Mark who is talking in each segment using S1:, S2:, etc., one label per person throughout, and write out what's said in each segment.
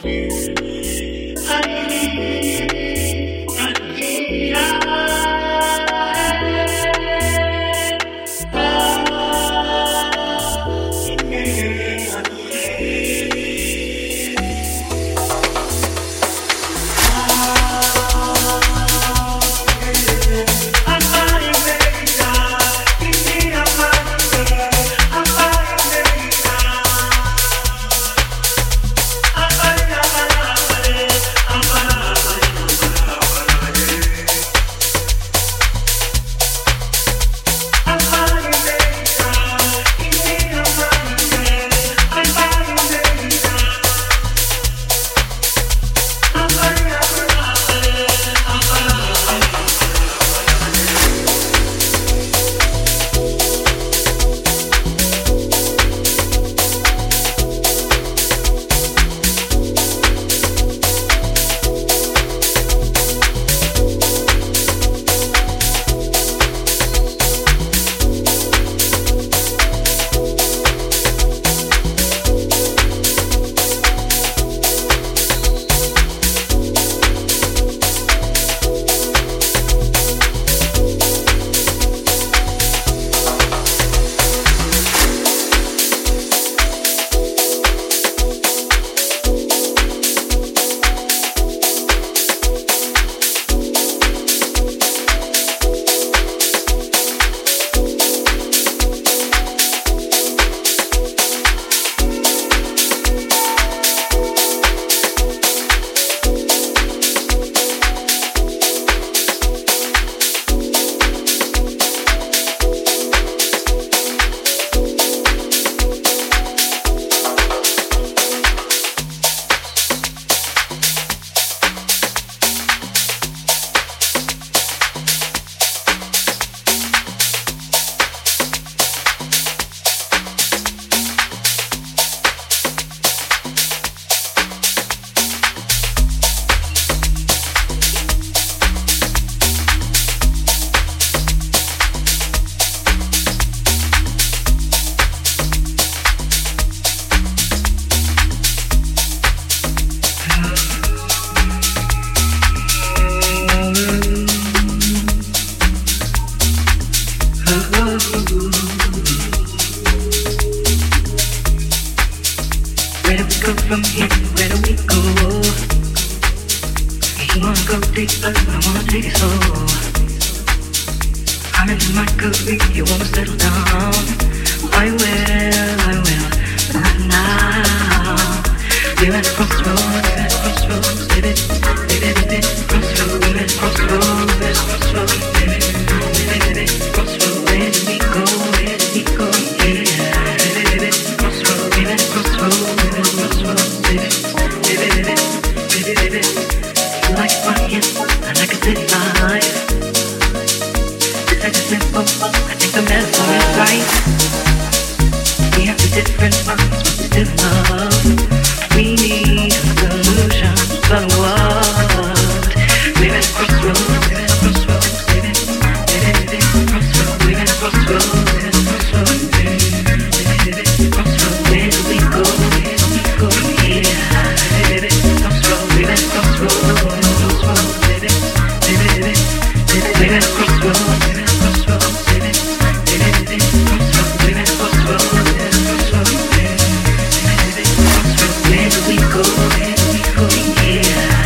S1: Where do we go? Yeah.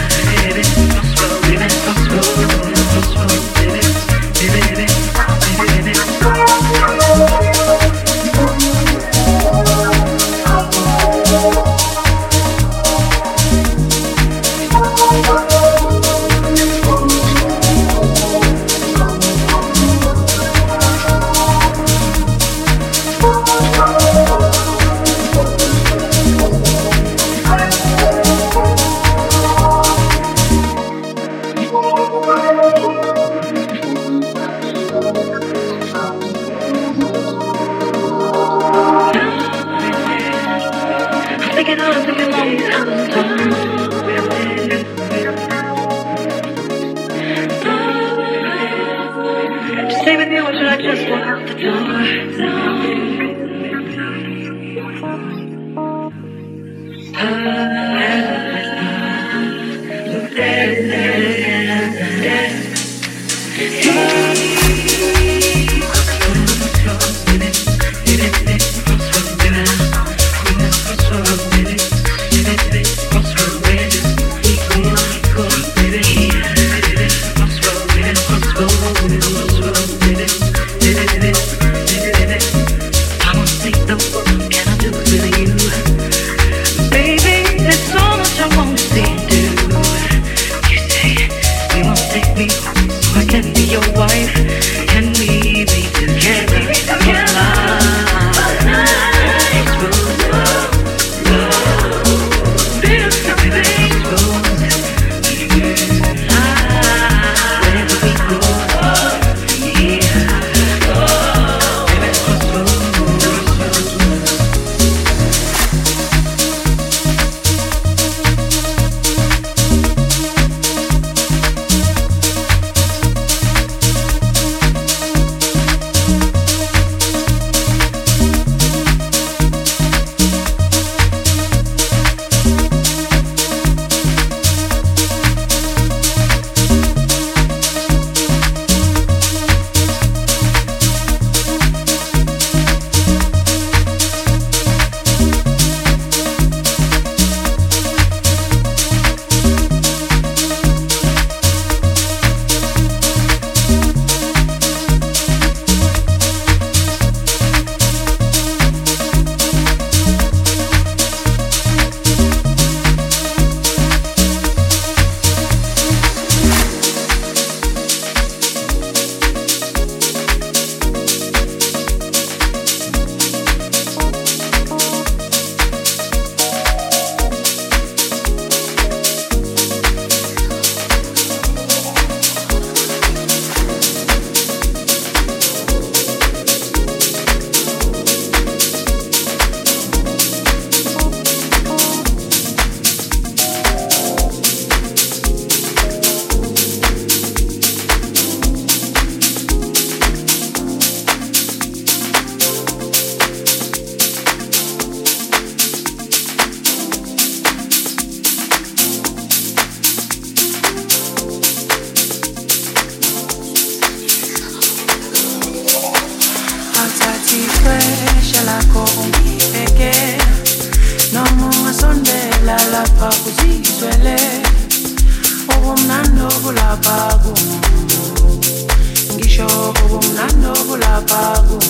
S1: ixesha lakho ungibheke noma ungasondela lapha uzizwele ubumnandi obulapha kum ngisho ubumnandi obulapha kum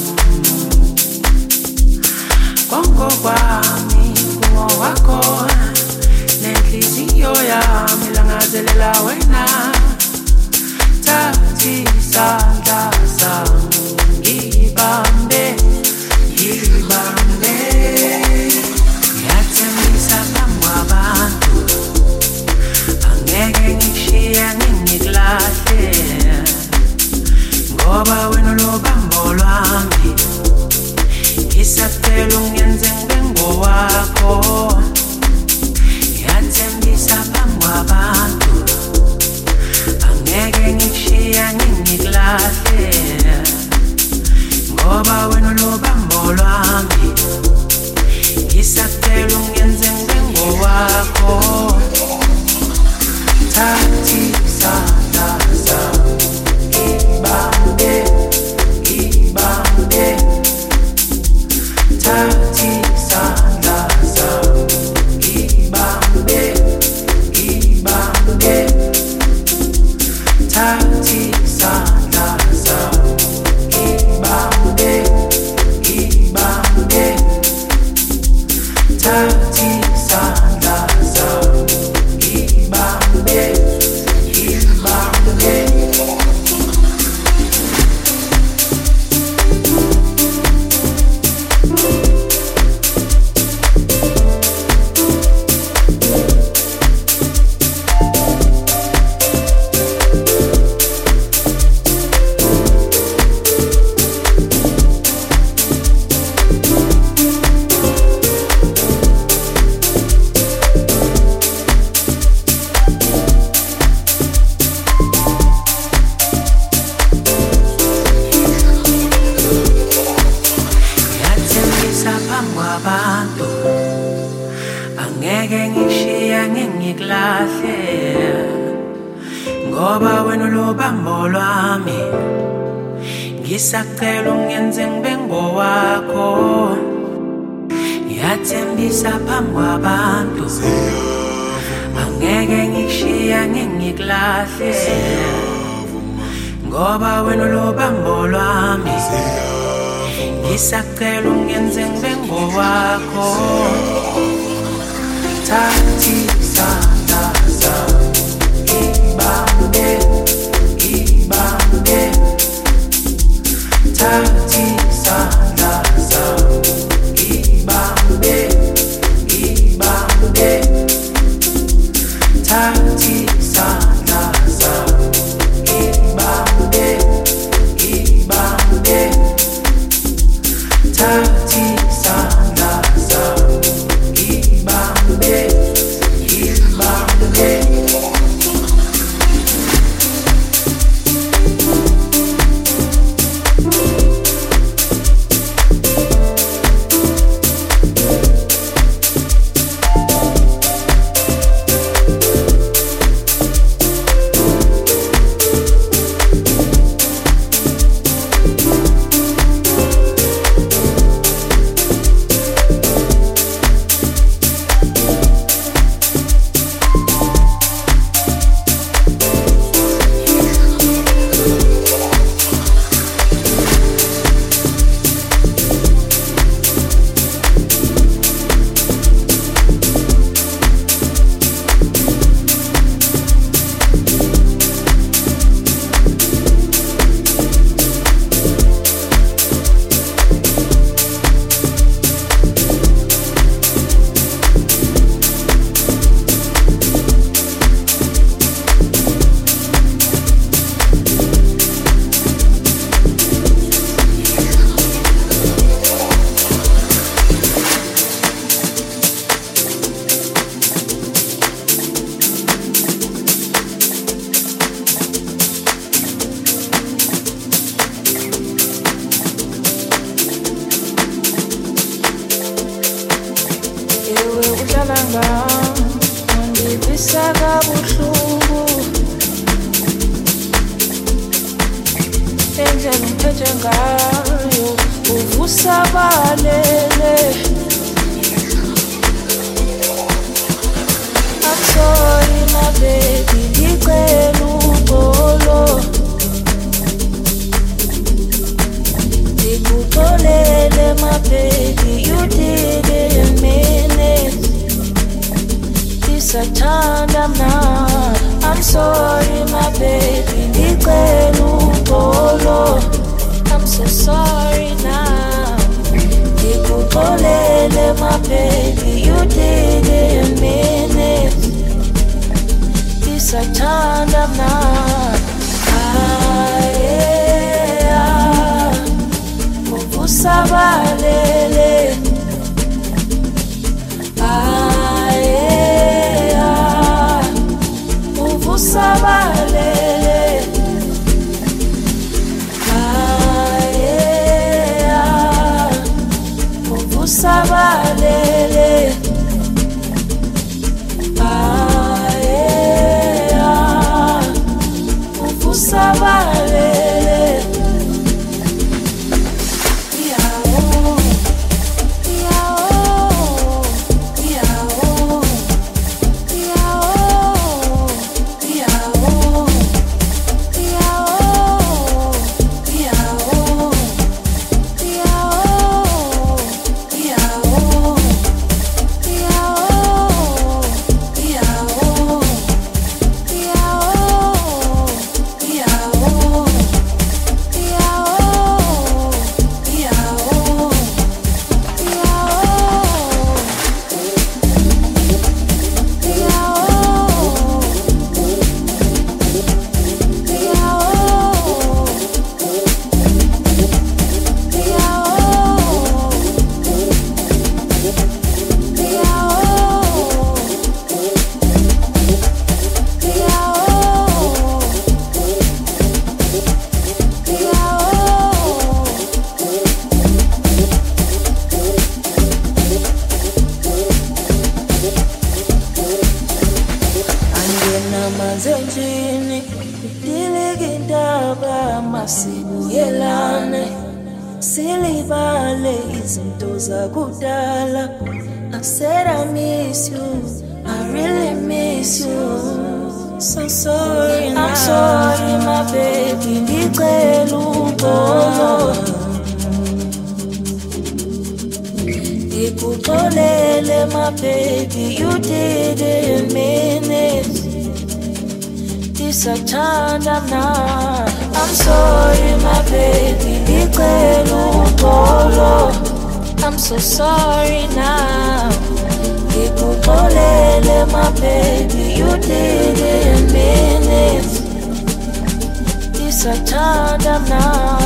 S1: konke kwami kungowakho nenhliziyo yami langazelela wena thatha isandla sami ngibambe ngiyathembisa phambi kwabantu angeke ngishiye ngingikulahle ngoba wena lobambo lwami ngisacela ungenze ngibe ngowakho ngiyathembisa phambi kwabantu angeke ngishiye ngingikulahle ngoba wena lobambo lwami ngisacela ungenze ngibe ngowakho thatha isandla sami ngibambe thatha isandla sami ngibambe thatha isandla sami ngibambe thatha isandla sami ngibambe ngisacela ungenze ngibe ngowakho ngiyathembisa phambi kwabantu angeke ngikushiya ngingikulahle ngoba wena lobambo lwami ngisacela ungenze ngibe ngowakho thatha isandla sami ngibambe thatha isandla sami ngibambe thatha isandla sami ngibambe thatha isandla sami ngibambe
S2: Uvusabalele. I'm sorry, my baby, ngicela uxolo. Ngikuxolele, my baby, you didn't mean it. Ndisathanda mna. I'm sorry, my baby, ngicela uxolo. I'm so sorry now. Ngikuxolele, my baby, you didn't mean it. Ndisathanda mna. Uvusabalele. Uvusabalele. Uvusabalele. Uvusabalele. Zenjini diligindaba masibuyelane silibale izinto zakudala. I said I miss you, I really miss you. So sorry now. I'm sorry, my baby, ngicela uxolo. Ngikuxolele, my baby, you didn't mean it. Ndisathanda mna. I'm sorry, my baby, ngicela uxolo. I'm so sorry now. Ngikuxolele, my baby, you didn't mean it. Ndisathanda mna.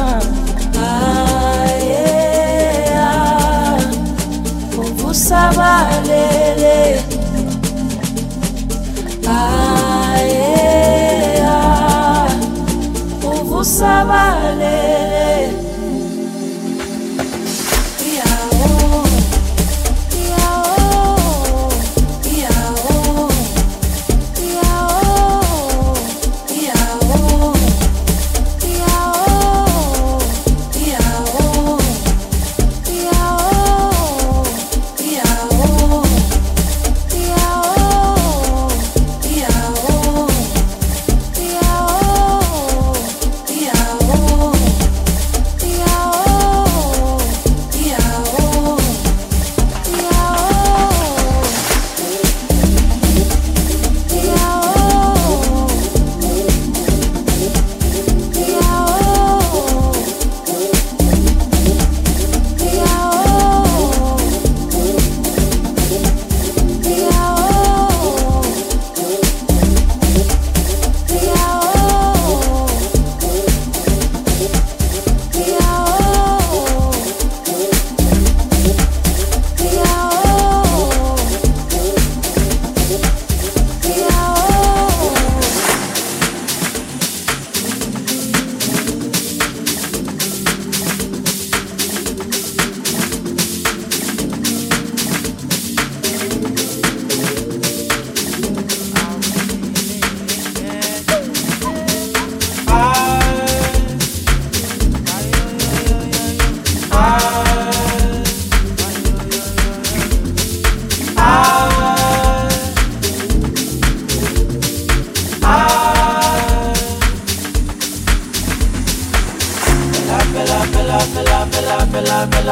S2: Uvusabalele. Uvusabalele.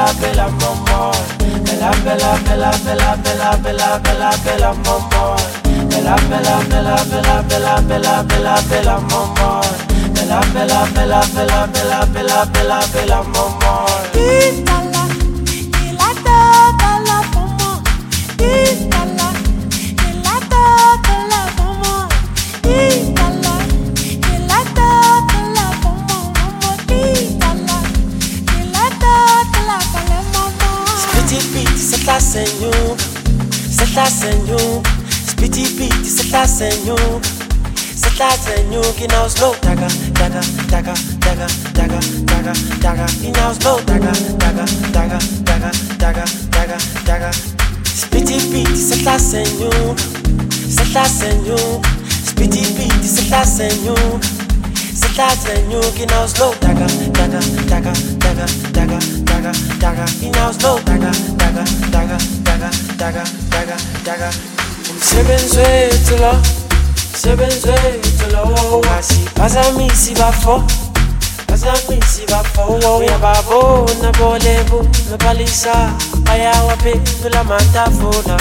S1: bella maman. Bella bella bella bella bella bella bella bella maman. Bella bella bella bella bella bella bella bella maman. Bella bella bella bella bella bella bella bella maman.
S2: Itala, ilata kala maman. Itala, ilata kala maman. Itala, ilata kala maman. Itala, ilata kala maman.
S3: Spitty beat, c'est la seigneur. C'est la seigneur. Spitty beat, c'est la seigneur. C'est la seigneur qui n'a slow. Daga, daga, daga, daga, daga, daga, daga. Qui n'a slow. Daga, daga, daga, daga, daga, daga, daga. Spitty beat, c'est la seigneur. C'est la seigneur. Spitty beat, c'est la seigneur. C'est la seigneur qui n'a slow. Daga, daga, daga, daga, daga, daga, daga. Qui n'a slow. Daga, daga, daga, daga, daga, daga, daga. Sebenzuela, sebenzuela, asi bazami si bafo, bazami si bafo. Ya babo na bolebu, na balisa, aya wape la matafona.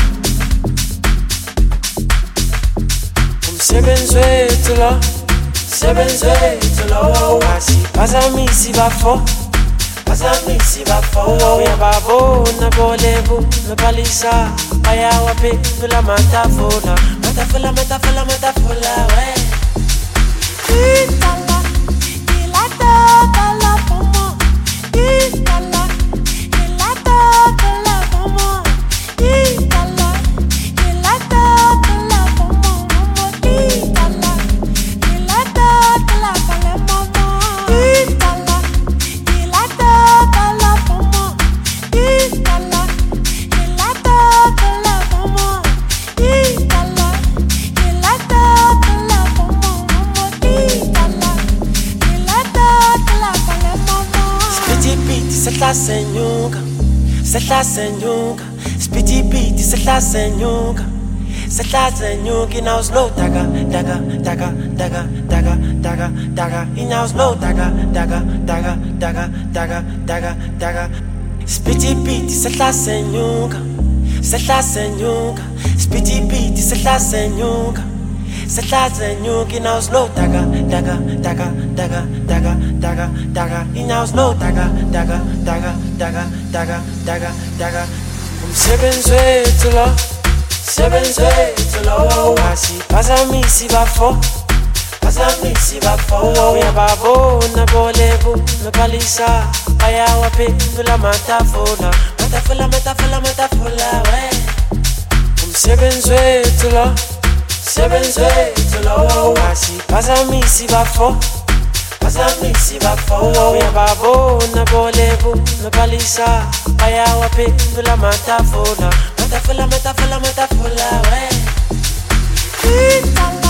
S3: Sebenzuela, sebenzuela, asi bazami si bafo. Bazami si bafo. Ya babo na bolebu, na balisa, aya wape la matafona. Matafula, matafula, matafula, ouais.
S2: Itala, ilata kala maman. Itala, ilata kala maman. Itala, ilata kala maman. Itala, ilata kala maman. Itala, ilata kala maman. Itala, ilata kala maman. Itala, ilata kala maman. Itala, ilata kala maman.
S3: Spitty beat, c'est la seigneur. C'est la seigneur. Spitty beat, c'est la seigneur. C'est la seigneur qui n'a slow. Daga, daga, daga, daga, daga, daga, daga. Il n'a slow. Daga, daga, daga, daga, daga, daga, daga. Spitty beat, c'est la seigneur. C'est la seigneur. Spitty beat, c'est la seigneur. C'est la seigneur qui n'a slow. Daga, daga, daga, daga, daga, daga, daga. Il n'a slow. Daga, daga, daga, daga, daga, daga, daga. Sebenzuela, sebenzuela, asi bazami si bafo, bazami si bafo. Ya babo na bolebu, na balisa, aya wape la matafona. Matafula, matafula, matafula, ouais. Sebenzuela, sebenzuela, asi bazami si bafo, bazami si bafo. Ya babo na bolebu, na balisa, aya wape la matafona. Matafula, matafula, matafula, ouais.
S2: Itala.